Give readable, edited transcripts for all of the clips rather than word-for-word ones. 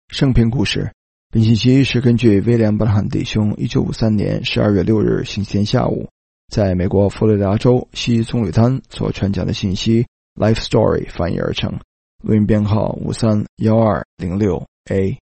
生平故事，本信息是根据威廉·布拉罕弟兄1953年12月6日星期天下午在美国佛罗里达州西棕榈滩所传讲的信息 Life Story 翻译而成，录音编号531206A。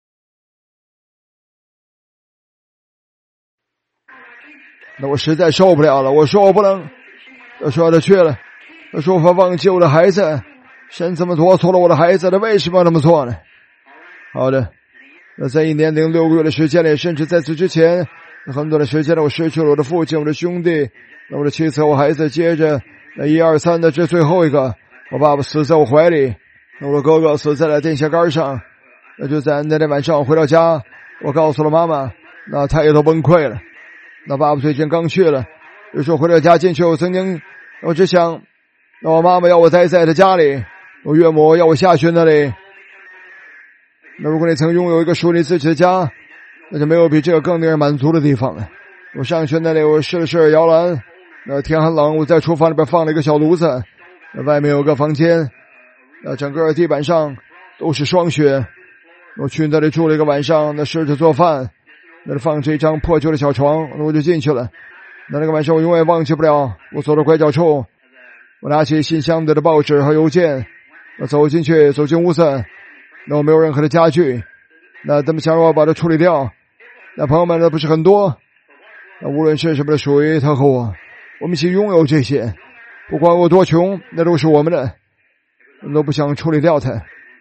那我实在受不了了，我说我不能，他说他去了，他说我忘记我的孩子，神这么多错了我的孩子，他为什么要这么做呢？好的，那在1年0.6个月的时间里，甚至在此之前很多的时间里，我失去了我的父亲，我的兄弟，那我的妻子，我孩子，接着那1、2、3的这最后一个，我爸爸死在我怀里，那我的哥哥死在了电线杆上。那就在那天晚上回到家，我告诉了妈妈，那她也都崩溃了。那爸爸最近刚去了，有时候回到家进去，我只想，那我妈妈要我待在她家里，我岳母要我下去那里。那如果你曾拥有一个属于你自己的家，那就没有比这个更令人满足的地方了。我上去那里，我试了试摇篮，那天很冷，我在厨房里边放了一个小炉子，那外面有个房间，那整个地板上都是霜雪。我去那里住了一个晚上，那试着做饭，那里放着一张破旧的小床，那我就进去了。那个晚上我永远忘记不了，我走到拐角处，我拿起信箱里的报纸和邮件，我走进屋子，那我没有任何的家具，那他们想让我把它处理掉。那朋友们那不是很多，那无论是什么的属于他和我们一起拥有这些，不管我多穷，那都是我们的，我们都不想处理掉它。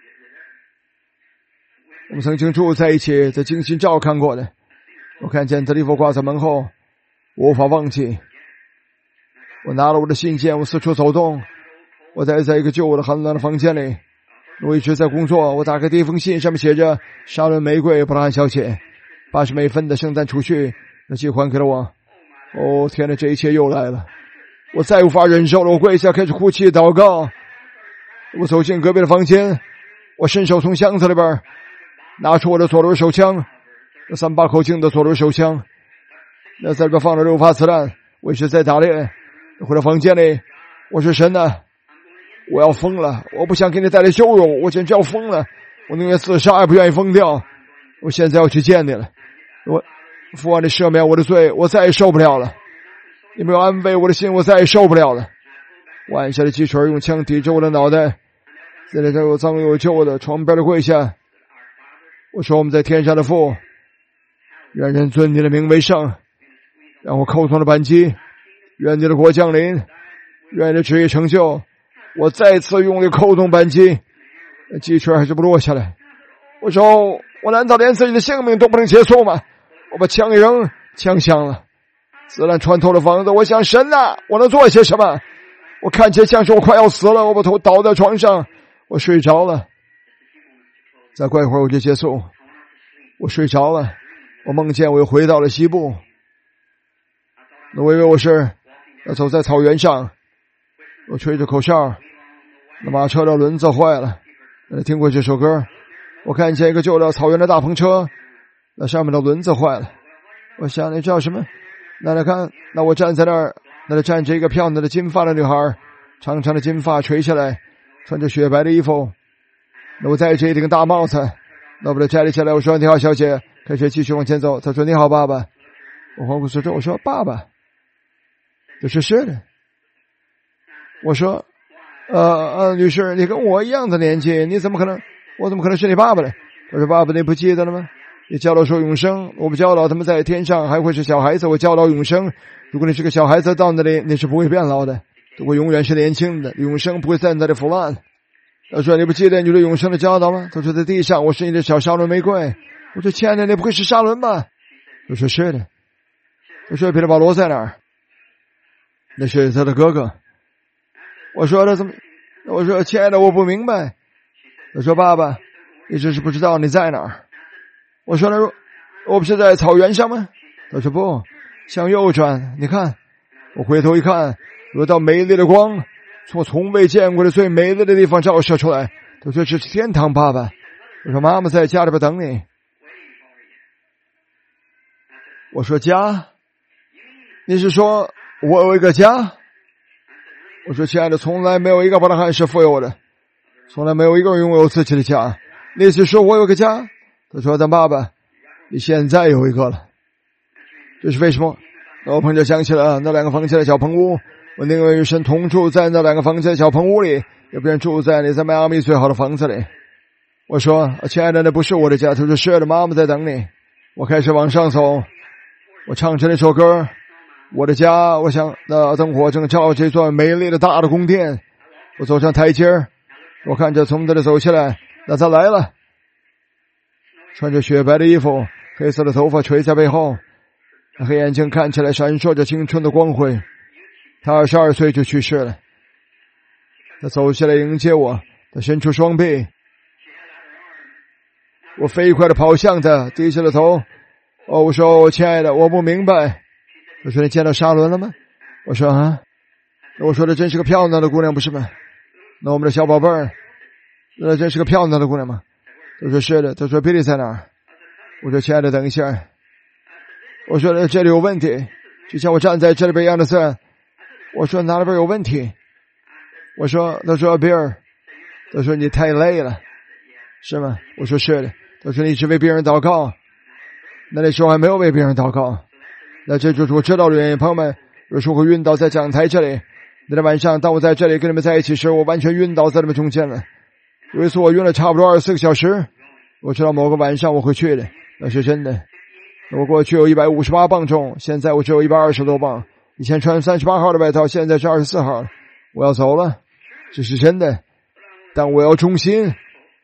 我们曾经住在一起，在精心照看过的。我看见他的衣服挂在门后，我无法忘记。我拿了我的信件，我四处走动，我待在一个旧的寒冷的房间里，我一直在工作。我打开第一封信，上面写着沙伦玫瑰布拉罕小姐80美分的圣诞储蓄，那寄还给了我。哦天哪，这一切又来了，我再无法忍受了，我跪下开始哭泣祷告。我走进隔壁的房间，我伸手从箱子里边拿出我的左轮手枪，那38口径的左轮手枪，那在里边放了6发子弹，我一直在打猎。回到房间里，我说神啊，我要疯了，我不想给你带来羞辱，我简直要疯了，我宁愿自杀也不愿意疯掉。我现在要去见你了，父啊，你赦免我的罪，我再也受不了了，你没有安慰我的心，我再也受不了了。我按下了击锤，用枪抵着我的脑袋，在那又脏又旧的床边的跪下，我说我们在天上的父，愿人尊你的名为圣，让我扣动了扳机，愿你的国降临，愿你的旨意成就。我再次用力扣动扳机，击锤还是不落下来。我说我难道连自己的性命都不能结束吗？我把枪一扔，枪响了，子弹穿透了房子。我想神啊，我能做些什么？我看起来像是我快要死了，我把头倒在床上，我睡着了。再过一会儿我就结束，我睡着了，我梦见我又回到了西部。那我以为我是走在草原上，我吹着口哨，那马车的轮子坏了。听过这首歌，我看见一个旧的草原的大篷车，那上面的轮子坏了。我想你叫什么？那看，那我站在那儿，那里站着一个漂亮的金发的女孩，长长的金发垂下来，穿着雪白的衣服。那我戴着一顶大帽子，那我把它摘了下来。我说你好小姐，开始继续往前走。她说你好爸爸。我环顾四周，我说爸爸。这是是的。我说女士，你跟我一样的年纪，我怎么可能是你爸爸呢？他说爸爸，你不记得了吗？你教导说永生，我不教导他们在天上还会是小孩子，我教导永生。如果你是个小孩子到那里，你是不会变老的，我永远是年轻的，永生不会在那里腐烂。他说你不记得你对永生的教导吗？他说在地上我是你的小沙伦玫瑰。我说亲爱的，你不会是沙伦吧？我说是的。我说彼得保罗在哪儿？那是他的哥哥。我说他怎么？我说亲爱的，我不明白。他说爸爸，你只是不知道你在哪儿。我说那我不是在草原上吗？他说不，向右转，你看。我回头一看，有道美丽的光从我从未见过的最美丽的地方照射出来。他说这是天堂爸爸。我说妈妈在家里边等你。我说家？你是说我有一个家？我说亲爱的，从来没有一个布拉罕是富有的，从来没有一个人拥有自己的家。你是说我有个家？ 他说咱爸爸你现在有一个了，这是为什么？那我朋友想起了那2个房间的小棚屋，我宁愿与神同住在那2个房间的小棚屋里，也不愿住在你在迈阿密最好的房子里。我说亲爱的，那不是我的家。他说是的，妈妈在等你。我开始往上走，我唱着那首歌，我的家。我想那灯火正照这座美丽的大的宫殿。我走上台阶，我看着从这里走下来，那他来了，穿着雪白的衣服，黑色的头发垂在背后，黑眼睛看起来闪烁着青春的光辉。他22岁就去世了。他走下来迎接我，他伸出双臂，我飞快地跑向他，低下了头。我说亲爱的，我不明白。他说你见到沙伦了吗？我说啊。我说这真是个漂亮的姑娘不是吗？那我们的小宝贝儿，那真是个漂亮的姑娘吗？他说是的。他说比利在哪儿？我说亲爱的等一下。我说这里有问题，就像我站在这里边一样的事。我说哪里边有问题？他说比尔，他说你太累了是吗？我说是的。他说你一直为别人祷告。那时候还没有为别人祷告，那这就是我知道的原因。朋友们，有时候会晕倒在讲台这里。那天晚上当我在这里跟你们在一起时，我完全晕倒在你们中间了。有一次我晕了差不多24个小时。我知道某个晚上我会去的，那是真的。我过去有158磅重，现在我只有120多磅。以前穿38号的外套，现在是24号。我要走了，这是真的，但我要忠心，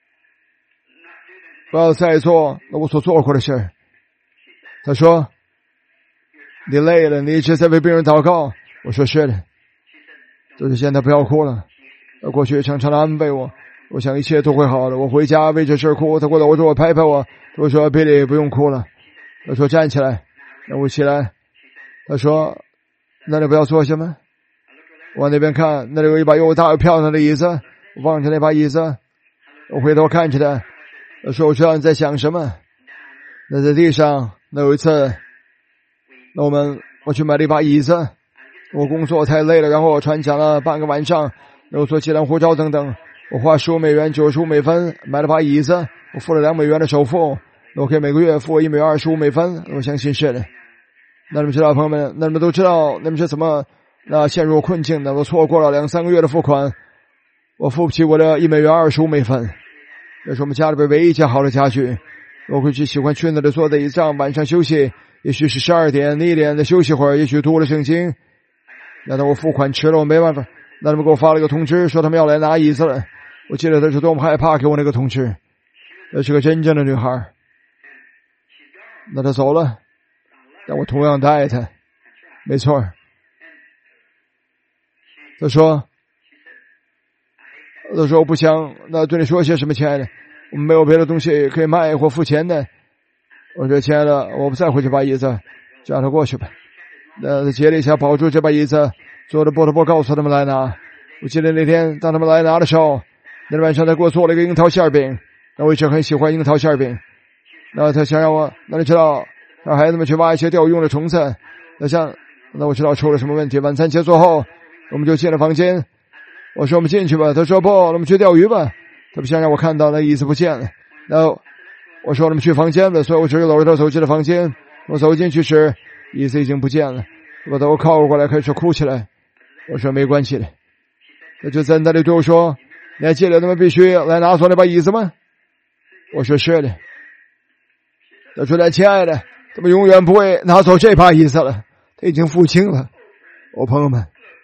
不要再做我所做过的事。他说你累了，你一直在为别人祷告。我说是的。就是现在不要哭了。过去常常的安慰我，我想一切都会好的。我回家为这事哭，他过来我说我拍拍我，我说比利不用哭了。他说站起来，让我起来。他说那你不要坐下吗？我往那边看，那里有一把又大又漂亮的椅子。我望着那把椅子，我回头看着他。他说我知道你在想什么。那在地上，那有一次，那我去买了一把椅子。我工作太累了，然后我传讲了半个晚上，又做计量护照等等。我花$15 95美分买了把椅子，我付了$2的首付，我可以每个月付$1 25美分。我相信是的。那你们知道朋友们，那你们都知道你们是怎么陷入困境的。我错过了2-3个月的付款，我付不起我的$1 25美分。这是我们家里边唯一一件好的家具。我回去喜欢去那里坐在椅子上，晚上休息，也许是12点1点的休息会儿，也许读了圣经。那我付款迟了，我没办法。那他们给我发了一个通知，说他们要来拿椅子了。我记得他是多么害怕给我那个通知。那是个真正的女孩。那她走了，但我同样的爱她。没错。他说我不想对你说些什么，亲爱的，我们没有别的东西可以卖或付钱的。我说亲爱的，我不再回去把椅子，就让他过去吧。那接了一下保住这把椅子，做的波特波告诉他们来拿。我记得那天当他们来拿的时候，那晚上他给我做了一个樱桃馅饼。那我一直很喜欢樱桃馅饼。那他想让我，那你知道让孩子们去挖一些钓鱼用的虫子。那我知道出了什么问题。晚餐结束后，我们就进了房间。我说我们进去吧，他说不，我们去钓鱼吧。他不想让我看到那椅子不见了。然后我说我们去房间吧，所以我只搂着他走进了房间。我走进去时，椅子已经不见了。我把头靠过来开始哭起来。我说没关系的。他就在那里对我说，你还记得他们必须来拿走那把椅子吗？我说是的。他说亲爱的，他们永远不会拿走这把椅子了，他已经付清了。我朋友们，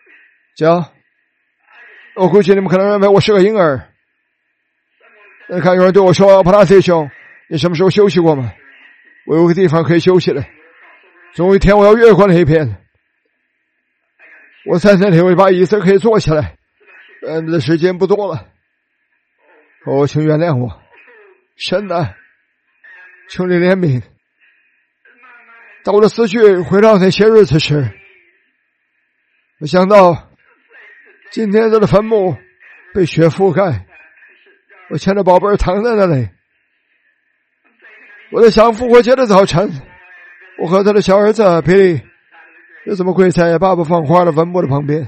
我估计你们可能认为我是个婴儿。那看有人对我说，帕拉弟兄，你什么时候休息过吗？我有个地方可以休息了。总有一天我要越过那一片。我在那里有一把椅子可以坐起来。你的时间不多了。请原谅我。神啊，求你怜悯。当我的思绪回到那些日子时，我想到今天他的坟墓被雪覆盖，我牵着宝贝儿躺在那里。我在想复活节的早晨，我和他的小儿子比利又怎么跪在爸爸放花的坟墓的旁边。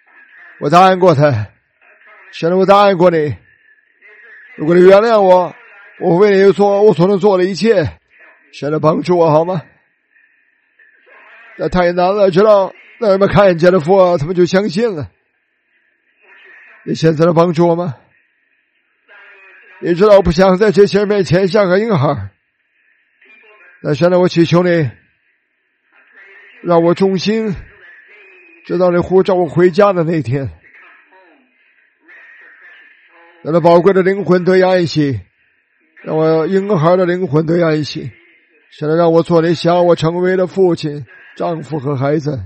我答应过他，神，我答应过你，如果你原谅我， 我为你做我所能做的一切，神来帮助我好吗？那太难了，知道那人们看见了父，他们就相信了。你现在能帮助我吗？你知道我不想在这些人面前像个婴孩，那现在我祈求你，让我忠心，直到你呼召我回家的那天，让那宝贵的灵魂得以安息，让我婴孩的灵魂得以安息。现在让我做你想我成为的父亲、丈夫和孩子。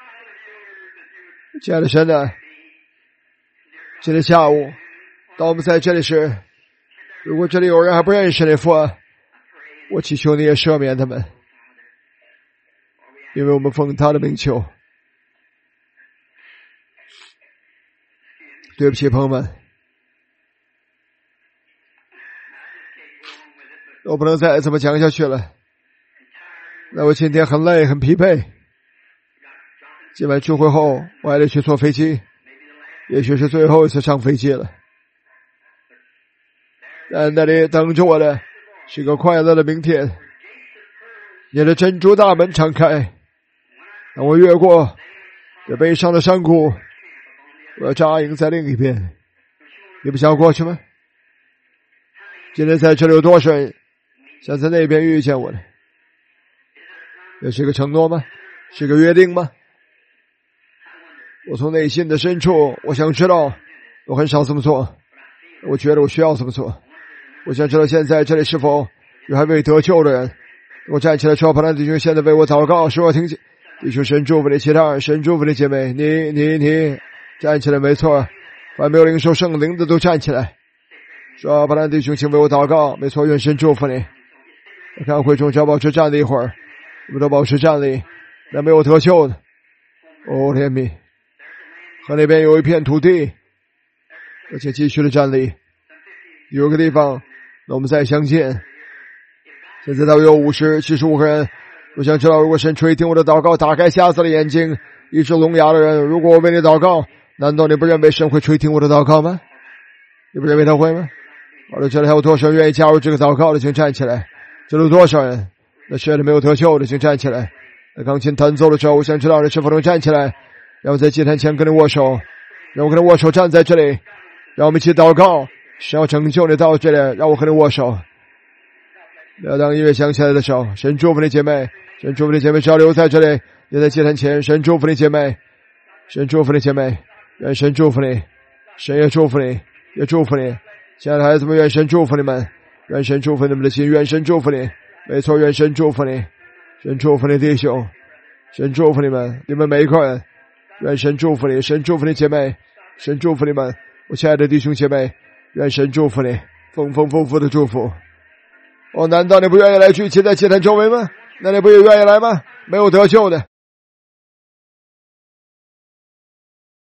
亲爱的神啊，今天下午当我们在这里时，如果这里有人还不认识你父，我祈求你也赦免他们，因为我们奉他的名求。对不起朋友们，我不能再这么讲下去了。那我今天很累很疲惫，今晚聚会后我还得去坐飞机，也许是最后一次上飞机了。在那里等着我的是个快乐的明天，你的珍珠大门敞开，让我越过这悲伤的山谷，我要扎营在另一边。你不想过去吗？今天在这里有多少人想在那边遇见我呢？这是个承诺吗？是个约定吗？我从内心的深处，我想知道，我很少这么做，我觉得我需要这么做。我想知道现在这里是否有还未得救的人。我站起来说，帕兰弟兄现在为我祷告，使我听见。弟兄神祝福你，其他人神祝福你姐妹，你站起来，没错，凡没有领受圣灵的都站起来，说帕兰弟兄请为我祷告，没错，愿神祝福你。我看会众只要保持站立一会儿，我们都保持站立。那没有得救的，哦怜悯，和那边有一片土地，而且继续的站立。有一个地方，那我们再相见。现在大约有50、75个人。我想知道，如果神垂听我的祷告，打开瞎子的眼睛，医治聋哑的人，如果我为你祷告，难道你不认为神会垂听我的祷告吗？你不认为他会吗？好了，这里还有多少人愿意加入这个祷告的，请站起来。这里有多少人？那谁的没有得救的，请站起来。那钢琴弹奏的时候，我想知道你是否能站起来，让我在祭坛前跟你握手，让我跟你握手，站在这里，让我们一起祷告，神要拯救你到这里，让我和你握手。要当音乐响起来的时候，神祝福你姐妹，神祝福你姐妹，只要留在这里，留在祭坛前，神祝福你姐妹，神祝福你姐妹，愿神祝福你，神也祝福你，也祝福你。亲爱的孩子们，愿神祝福你们，愿神祝福你们的心，愿神祝福你，没错，愿神祝福你，神祝福你弟兄，神祝福你们，你们每一个人，愿神祝福你，神祝福你姐妹，神祝福你们，我亲爱的弟兄姐妹，愿神祝福你，丰富的祝福。难道你不愿意来聚集在祭坛周围吗？那你不也愿意来吗？没有得救的，